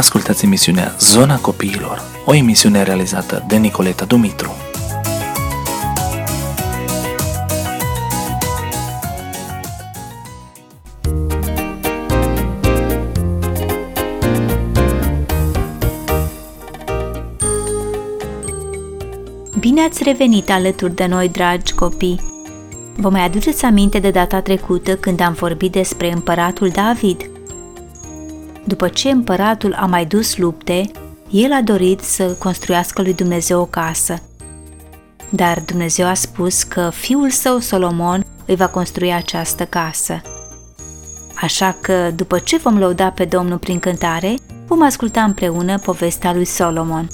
Ascultați emisiunea Zona Copiilor, o emisiune realizată de Nicoleta Dumitru. Bine ați revenit alături de noi, dragi copii! Vă mai aduceți aminte de data trecută când am vorbit despre împăratul David? După ce împăratul a mai dus lupte, el a dorit să construiască lui Dumnezeu o casă. Dar Dumnezeu a spus că fiul său Solomon îi va construi această casă. Așa că, după ce vom lăuda pe Domnul prin cântare, vom asculta împreună povestea lui Solomon.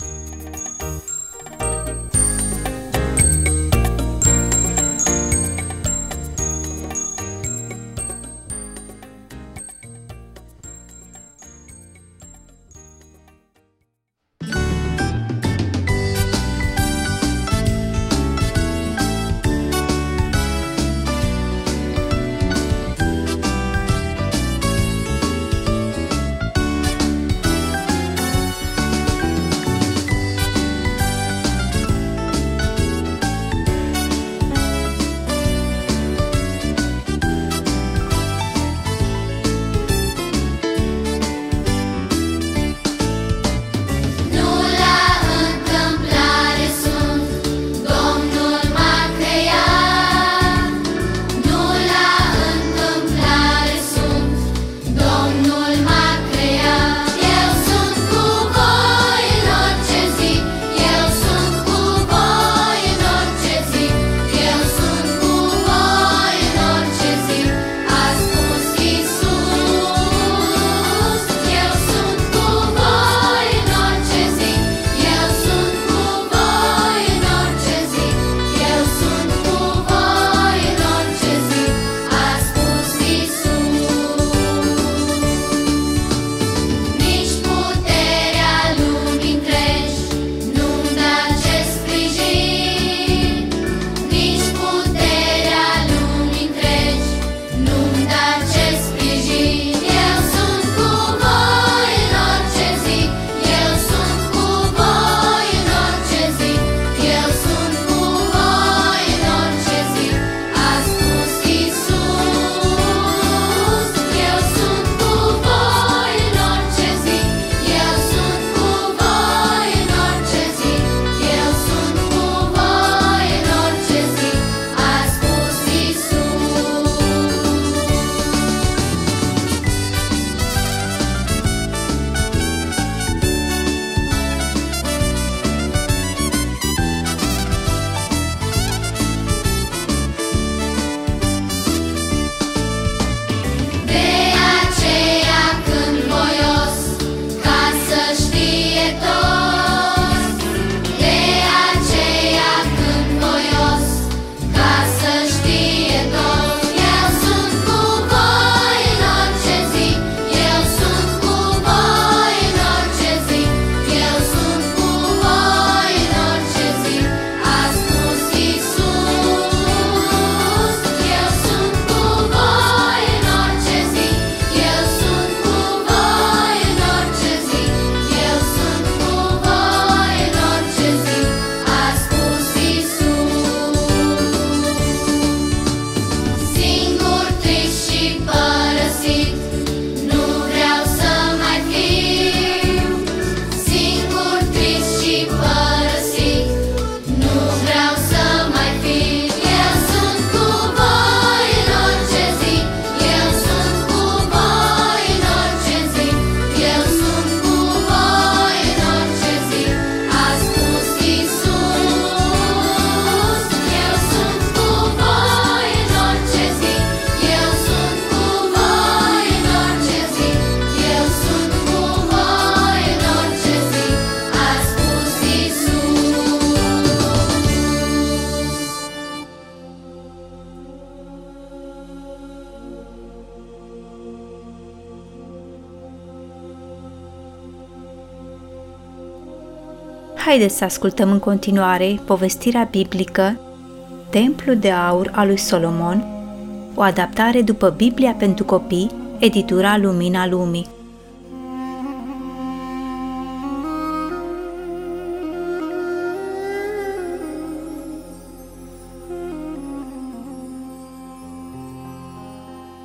Haideți să ascultăm în continuare povestirea biblică Templul de aur al lui Solomon, o adaptare după Biblia pentru copii, editura Lumina Lumii.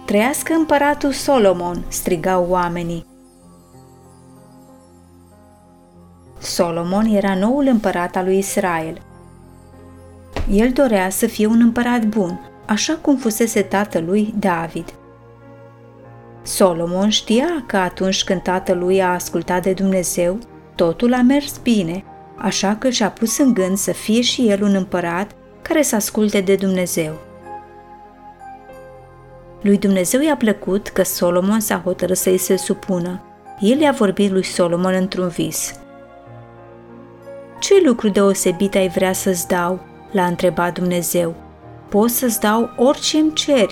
Trăiască împăratul Solomon, strigau oamenii. Solomon era noul împărat al lui Israel. El dorea să fie un împărat bun, așa cum fusese tatălui David. Solomon știa că atunci când tatălui a ascultat de Dumnezeu, totul a mers bine, așa că și-a pus în gând să fie și el un împărat care să asculte de Dumnezeu. Lui Dumnezeu i-a plăcut că Solomon s-a hotărât să-i se supună. El i-a vorbit lui Solomon într-un vis. Ce lucru deosebit ai vrea să-ți dau? L-a întrebat Dumnezeu. Pot să-ți dau orice îmi ceri.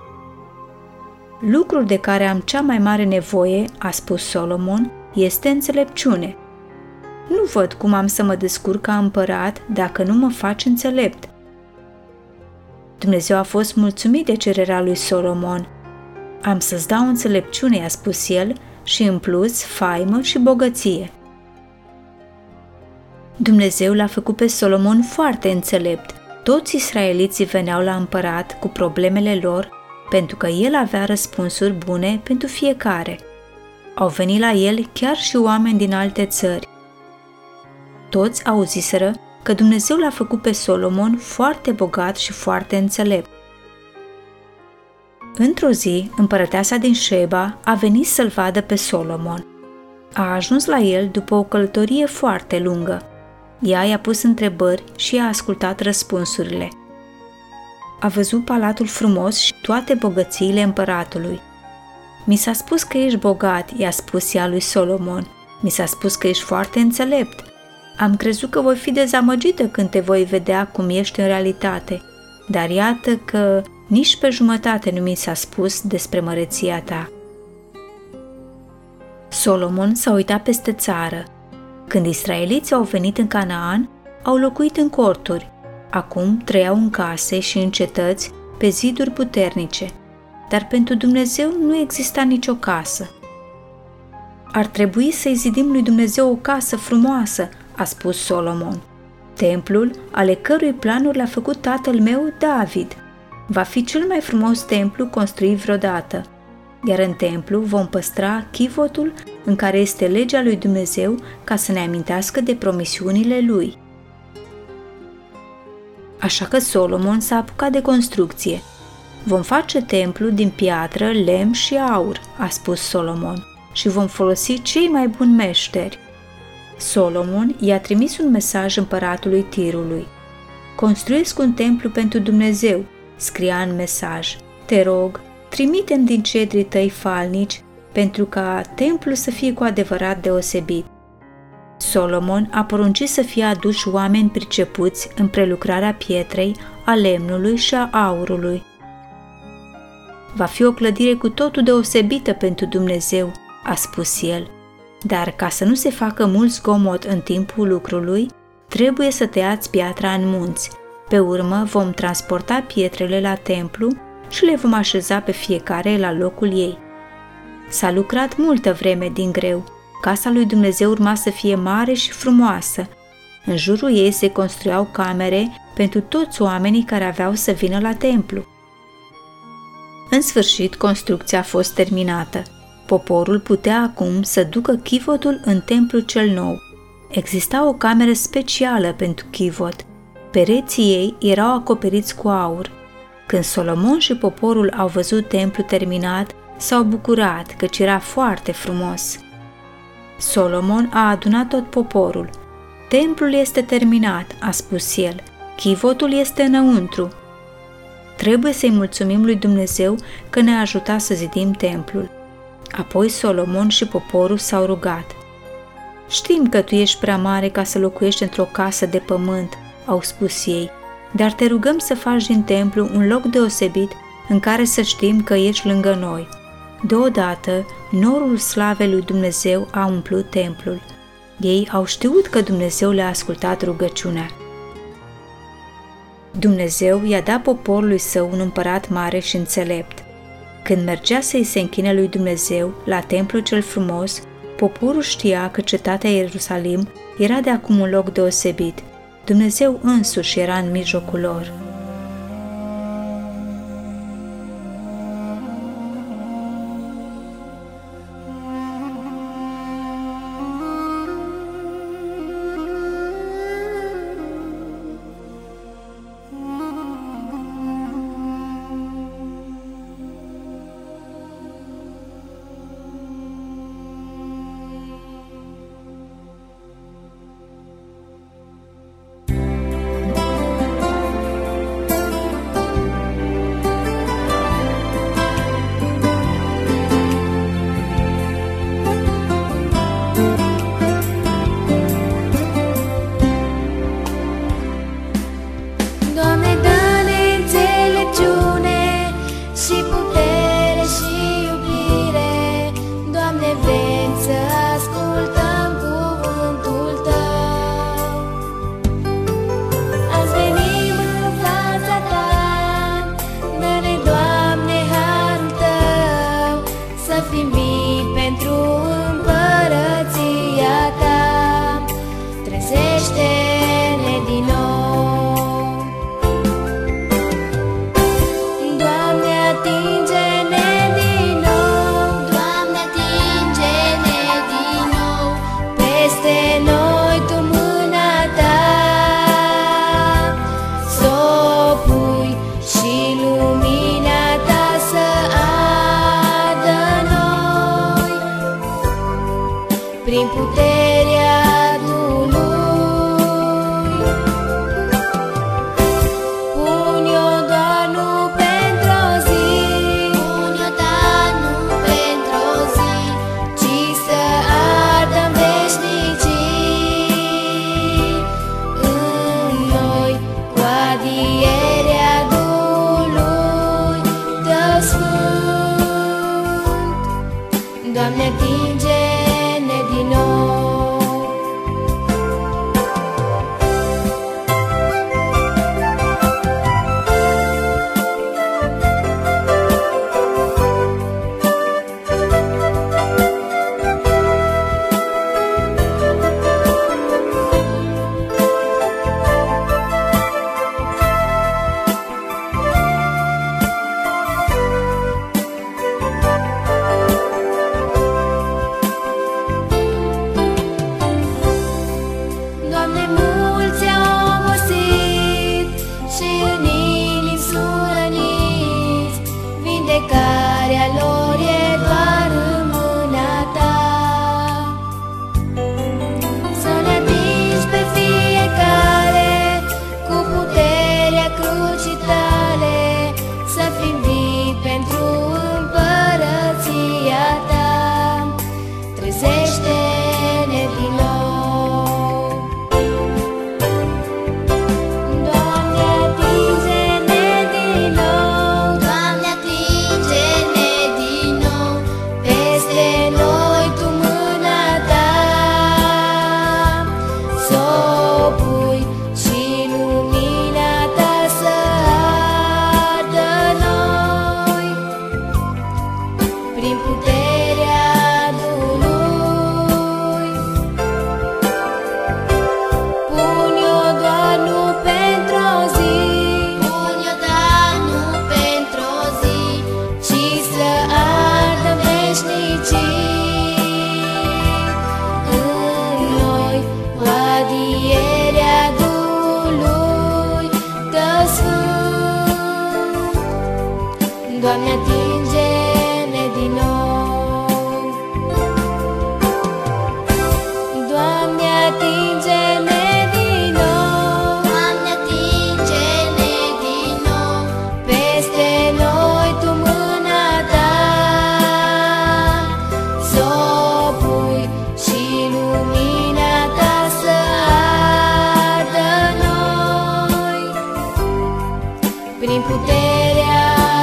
Lucrul de care am cea mai mare nevoie, a spus Solomon, este înțelepciune. Nu văd cum am să mă descurc ca împărat dacă nu mă faci înțelept. Dumnezeu a fost mulțumit de cererea lui Solomon. Am să-ți dau înțelepciune, i-a spus el, și în plus faimă și bogăție. Dumnezeu l-a făcut pe Solomon foarte înțelept. Toți israeliții veneau la împărat cu problemele lor, pentru că el avea răspunsuri bune pentru fiecare. Au venit la el chiar și oameni din alte țări. Toți auziseră că Dumnezeu l-a făcut pe Solomon foarte bogat și foarte înțelept. Într-o zi, împărăteasa din Șeba a venit să-l vadă pe Solomon. A ajuns la el după o călătorie foarte lungă. Ea i-a pus întrebări și a ascultat răspunsurile. A văzut palatul frumos și toate bogățiile împăratului. Mi s-a spus că ești bogat, i-a spus ea lui Solomon. Mi s-a spus că ești foarte înțelept. Am crezut că voi fi dezamăgită când te voi vedea cum ești în realitate, dar iată că nici pe jumătate nu mi s-a spus despre măreția ta. Solomon s-a uitat peste țară. Când israeliții au venit în Canaan, au locuit în corturi. Acum trăiau în case și în cetăți pe ziduri puternice, dar pentru Dumnezeu nu exista nicio casă. Ar trebui să-i zidim lui Dumnezeu o casă frumoasă, a spus Solomon. Templul, ale cărui planuri l-a făcut tatăl meu, David. Va fi cel mai frumos templu construit vreodată, iar în templu vom păstra chivotul în care este legea lui Dumnezeu ca să ne amintească de promisiunile lui. Așa că Solomon s-a apucat de construcție. Vom face templu din piatră, lemn și aur, a spus Solomon, și vom folosi cei mai buni meșteri. Solomon i-a trimis un mesaj împăratului Tirului. Construiesc un templu pentru Dumnezeu, scria în mesaj. Te rog, trimite-mi din cedrii tăi falnici pentru ca templul să fie cu adevărat deosebit. Solomon a poruncit să fie aduși oameni pricepuți în prelucrarea pietrei, a lemnului și a aurului. Va fi o clădire cu totul deosebită pentru Dumnezeu, a spus el, dar ca să nu se facă mult zgomot în timpul lucrului, trebuie să tăiați piatra în munți. Pe urmă vom transporta pietrele la templu și le vom așeza pe fiecare la locul ei. S-a lucrat multă vreme din greu. Casa lui Dumnezeu urma să fie mare și frumoasă. În jurul ei se construiau camere pentru toți oamenii care aveau să vină la templu. În sfârșit, construcția a fost terminată. Poporul putea acum să ducă chivotul în templul cel nou. Exista o cameră specială pentru chivot. Pereții ei erau acoperiți cu aur. Când Solomon și poporul au văzut templul terminat, s-au bucurat căci era foarte frumos. Solomon a adunat tot poporul. Templul este terminat, a spus el. Chivotul este înăuntru. Trebuie să-i mulțumim lui Dumnezeu că ne-a ajutat să zidim templul. Apoi Solomon și poporul s-au rugat. Știm că tu ești prea mare ca să locuiești într-o casă de pământ, au spus ei, dar te rugăm să faci din templu un loc deosebit în care să știm că ești lângă noi. Deodată, norul slavei lui Dumnezeu a umplut templul. Ei au știut că Dumnezeu le-a ascultat rugăciunea. Dumnezeu i-a dat poporului său un împărat mare și înțelept. Când mergea să-i se închine lui Dumnezeu la templul cel frumos, poporul știa că cetatea Ierusalim era de acum un loc deosebit. Dumnezeu însuși era în mijlocul lor. poruncii tale, să fim vii pentru împărăția ta. Trezește-ne din nou. Doamne, atinge-ne din nou. Doamne, atinge-ne din nou. Peste noi Tu mâna Ta s-o pui și lumina Ta să ardă noi. Prin puterea Duhului, pun-o doar nu pentru o zi, pun-o doar nu pentru o zi, ci să ardă în veșnicii. În noi o adiere a Duhului Tău Sfânt. Doamne, atinge-ne din nou. Doamne, atinge-ne din nou. Doamne, atinge-ne din nou. Peste noi Tu mâna Ta s-o pui și lumina Ta să ardă noi. Prin puterea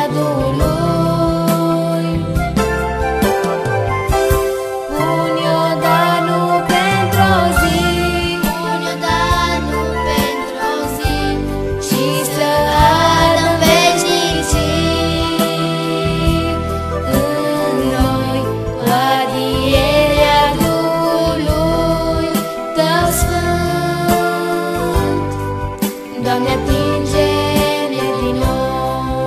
Duhului, pun-o dar nu pentru o zi, pun-o dar nu pentru o zi, și să ardă în veșnicii. În noi o adiere a Duhului Tău Sfânt. Doamne, atinge-ne din nou.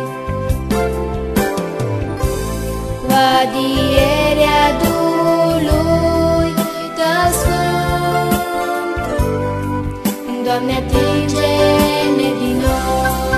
O adiere a Duhului Tău Sfânt. Doamne, atinge-ne din nou.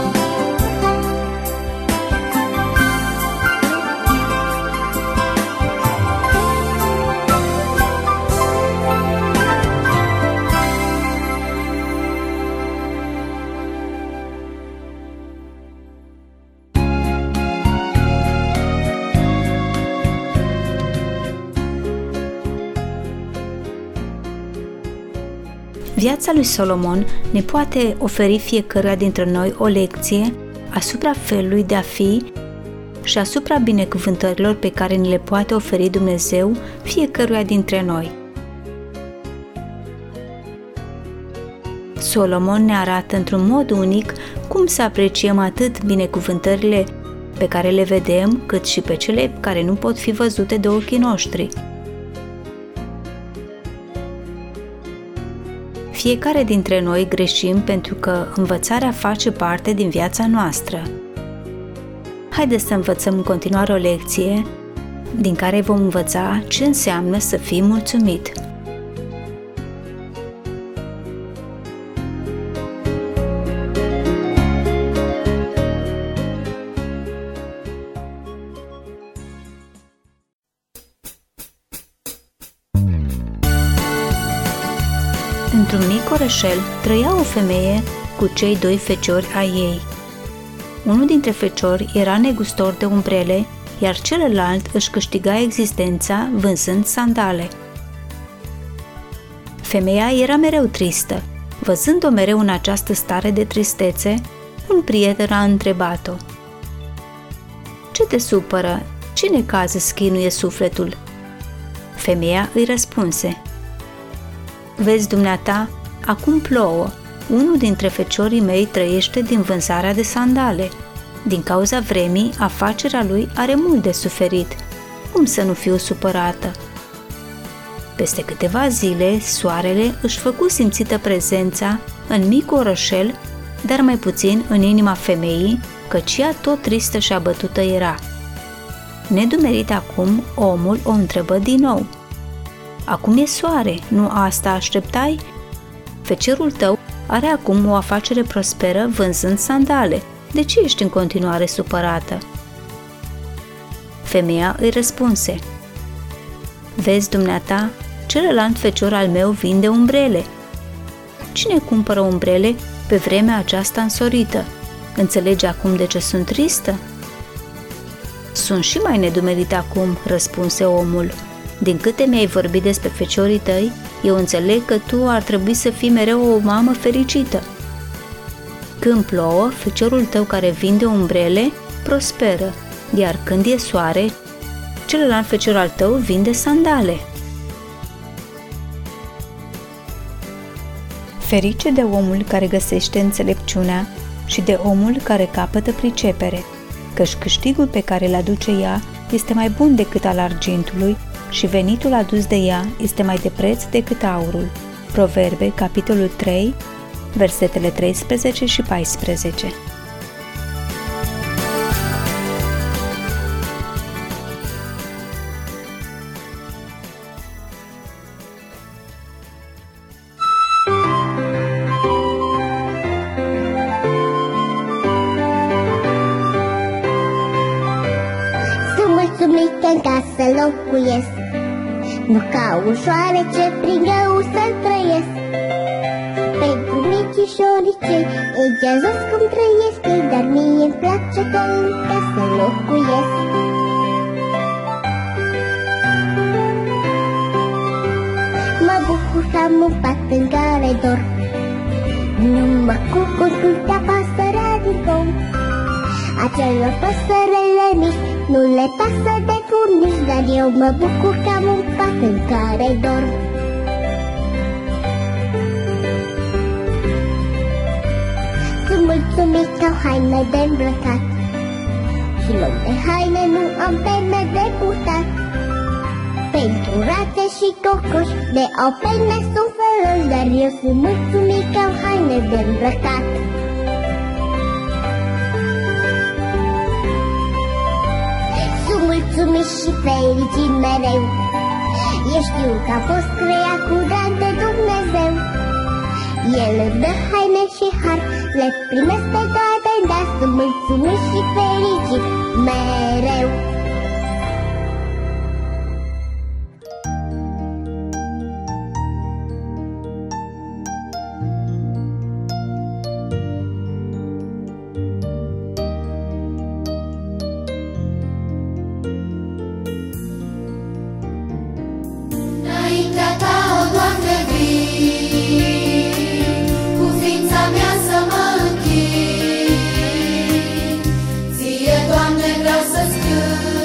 Viața lui Solomon ne poate oferi fiecăruia dintre noi o lecție asupra felului de a fi și asupra binecuvântărilor pe care ni le poate oferi Dumnezeu fiecăruia dintre noi. Solomon ne arată într-un mod unic cum să apreciem atât binecuvântările pe care le vedem, cât și pe cele care nu pot fi văzute de ochii noștri. Fiecare dintre noi greșim pentru că învățarea face parte din viața noastră. Haideți să învățăm în continuare o lecție din care vom învăța ce înseamnă să fii mulțumit. Într-un mic orășel trăia o femeie cu cei doi feciori ai ei. Unul dintre feciori era negustor de umbrele, iar celălalt își câștiga existența vânzând sandale. Femeia era mereu tristă. Văzând-o mereu în această stare de tristețe, un prieten a întrebat-o: "Ce te supără? Ce necaz îți chinuie sufletul?" Femeia îi răspunse: "Vezi dumneata, acum plouă. Unul dintre feciorii mei trăiește din vânzarea de sandale. Din cauza vremii, afacerea lui are mult de suferit. Cum să nu fiu supărată?" Peste câteva zile, soarele își făcu simțită prezența în micul orășel, dar mai puțin în inima femeii, căci ea tot tristă și abătută era. Nedumerit acum, omul o întrebă din nou: "Acum e soare, nu asta așteptai? Fecerul tău are acum o afacere prosperă vânzând sandale. De ce ești în continuare supărată?" Femeia îi răspunse: "Vezi dumneata, celălalt fecior al meu vinde umbrele. Cine cumpără umbrele pe vremea aceasta însorită? Înțelegi acum de ce sunt tristă? Sunt și mai nedumerit acum, răspunse omul. Din câte mi-ai vorbit despre feciorii tăi, eu înțeleg că tu ar trebui să fii mereu o mamă fericită. Când plouă, feciorul tău care vinde umbrele prosperă, iar când e soare, celălalt fecior al tău vinde sandale. Ferice de omul care găsește înțelepciunea și de omul care capătă pricepere, căci câștigul pe care îl aduce ea este mai bun decât al argintului și venitul adus de ea este mai de preț decât aurul. Proverbe, capitolul 3, versetele 13 și 14. Mulțumit că în casă locuiesc, nu ca ușoare ce prin greu să trăiesc. Pentru micișorii cei egeazos cum trăiesc ei, dar mie-mi place că în casă locuiesc. Mă bucur că am un pat în care dorm, nu mă cucur câtea pasărea din pom. Acelor păsărele mici nu le pasă de furnici, dar eu mă bucur că am un pat în care dorm. Sunt mulțumit că au haine de îmbrăcat și loc de haine nu am pene de purtat. Pentru rate și cocoși de au pene sunt fărăși, dar eu sunt mulțumit că au haine de îmbrăcat. Mulțumit și fericit mereu, eu știu că am fost creat cu dar de Dumnezeu. El îmi dă haine și har, le primesc pe toate, dar sunt mulțumit și fericit mereu. Înaintea ta, o Doamne, vin, cu ființa mea să mă închin. Ție, Doamne, vreau să-ți cânt.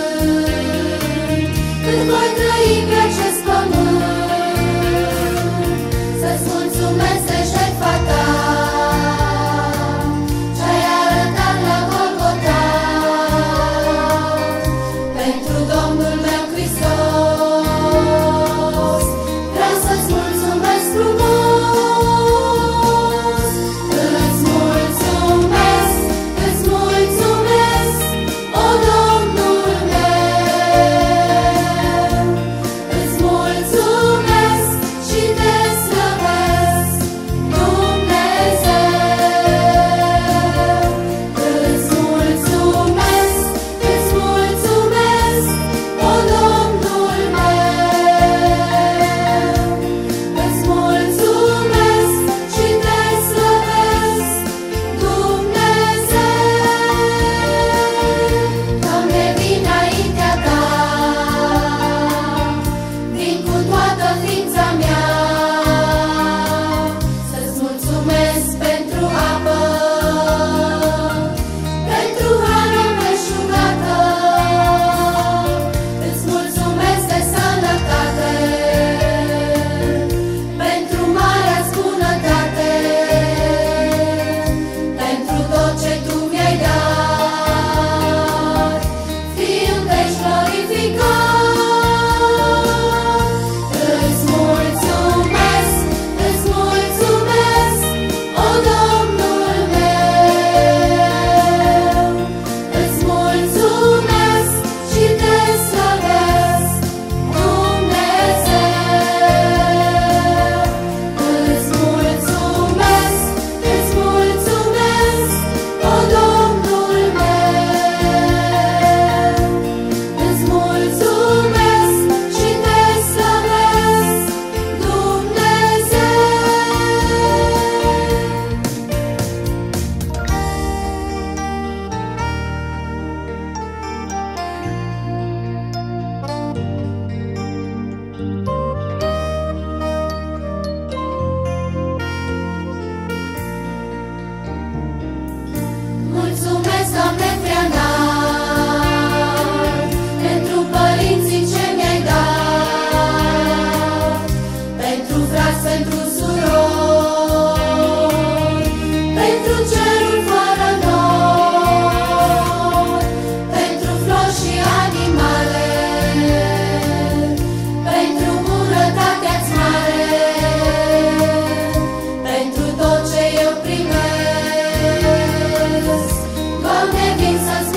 vin să-ți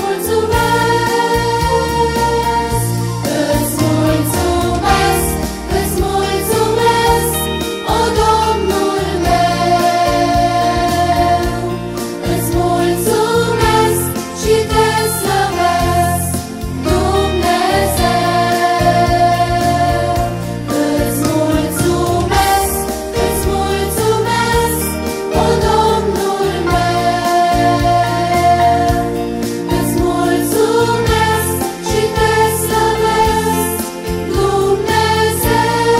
mulțumesc. Îți mulțumesc, îți mulțumesc, o Domnul meu. Îți mulțumesc și te slăvesc, Dumnezeu. Îți mulțumesc, o Domnul meu. Îți mulțumesc și te slăvesc, Dumnezeu.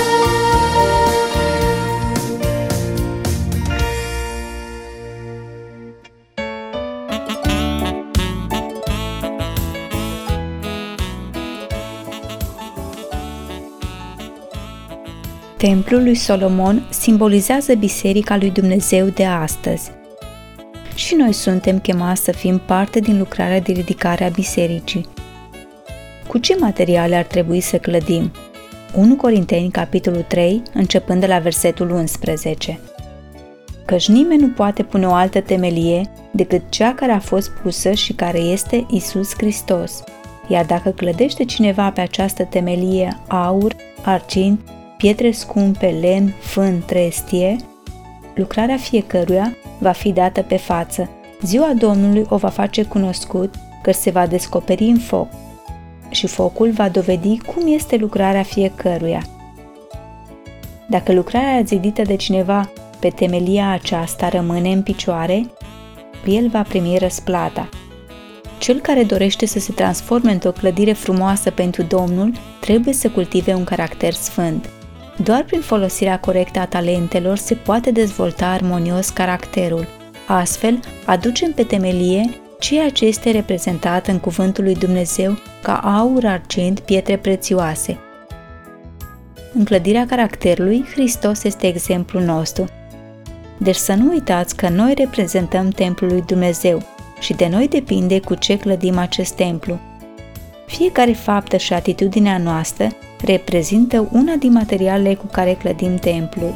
Templul lui Solomon simbolizează Biserica lui Dumnezeu de astăzi. Și noi suntem chemați să fim parte din lucrarea de ridicare a bisericii. Cu ce materiale ar trebui să clădim? 1 Corinteni, capitolul 3, începând de la versetul 11. Căci nimeni nu poate pune o altă temelie decât cea care a fost pusă și care este Iisus Hristos. Iar dacă clădește cineva pe această temelie aur, argint, pietre scumpe, lemn, fân, trestie, lucrarea fiecăruia va fi dată pe față. Ziua Domnului o va face cunoscut, că se va descoperi în foc și focul va dovedi cum este lucrarea fiecăruia. Dacă lucrarea zidită de cineva pe temelia aceasta rămâne în picioare, el va primi răsplata. Cel care dorește să se transforme într-o clădire frumoasă pentru Domnul trebuie să cultive un caracter sfânt. Doar prin folosirea corectă a talentelor se poate dezvolta armonios caracterul. Astfel, aducem pe temelie ceea ce este reprezentat în cuvântul lui Dumnezeu ca aur, argint, pietre prețioase. În clădirea caracterului, Hristos este exemplul nostru. Deci să nu uitați că noi reprezentăm templul lui Dumnezeu și de noi depinde cu ce clădim acest templu. Fiecare faptă și atitudinea noastră reprezintă una din materialele cu care clădim templul.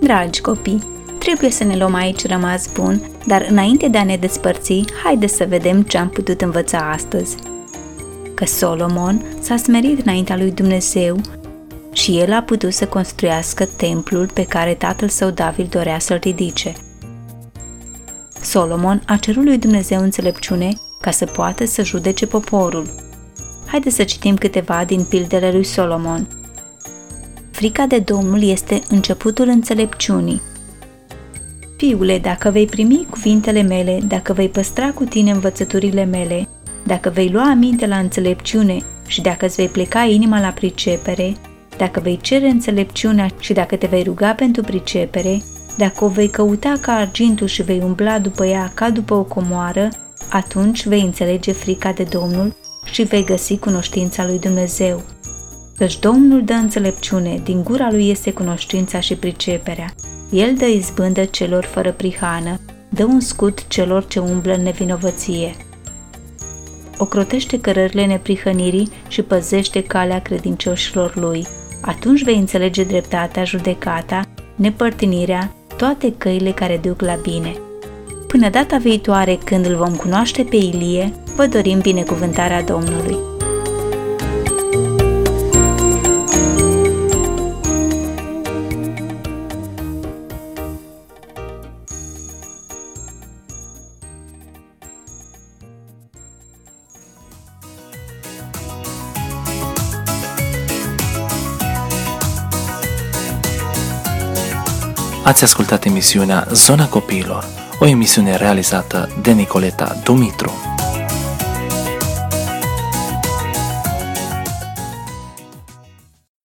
Dragi copii, trebuie să ne luăm aici rămas bun, dar înainte de a ne despărți, haideți să vedem ce am putut învăța astăzi. Că Solomon s-a smerit înaintea lui Dumnezeu și el a putut să construiască templul pe care tatăl său David dorea să-l ridice. Solomon a cerut lui Dumnezeu înțelepciune ca să poată să judece poporul. Haideți să citim câteva din pildele lui Solomon. Frica de Domnul este începutul înțelepciunii. Fiule, dacă vei primi cuvintele mele, dacă vei păstra cu tine învățăturile mele, dacă vei lua aminte la înțelepciune și dacă îți vei pleca inima la pricepere, dacă vei cere înțelepciunea și dacă te vei ruga pentru pricepere, dacă o vei căuta ca argintul și vei umbla după ea ca după o comoară, atunci vei înțelege frica de Domnul și vei găsi cunoștința lui Dumnezeu. Căci Domnul dă înțelepciune, din gura lui este cunoștința și priceperea. El dă izbândă celor fără prihană, dă un scut celor ce umblă în nevinovăție. Ocrotește cărările neprihănirii și păzește calea credincioșilor lui. Atunci vei înțelege dreptatea, judecata, nepărtinirea, toate căile care duc la bine. Până data viitoare, când îl vom cunoaște pe Ilie, vă dorim binecuvântarea Domnului. Ați ascultat emisiunea Zona Copiilor, o emisiune realizată de Nicoleta Dumitru.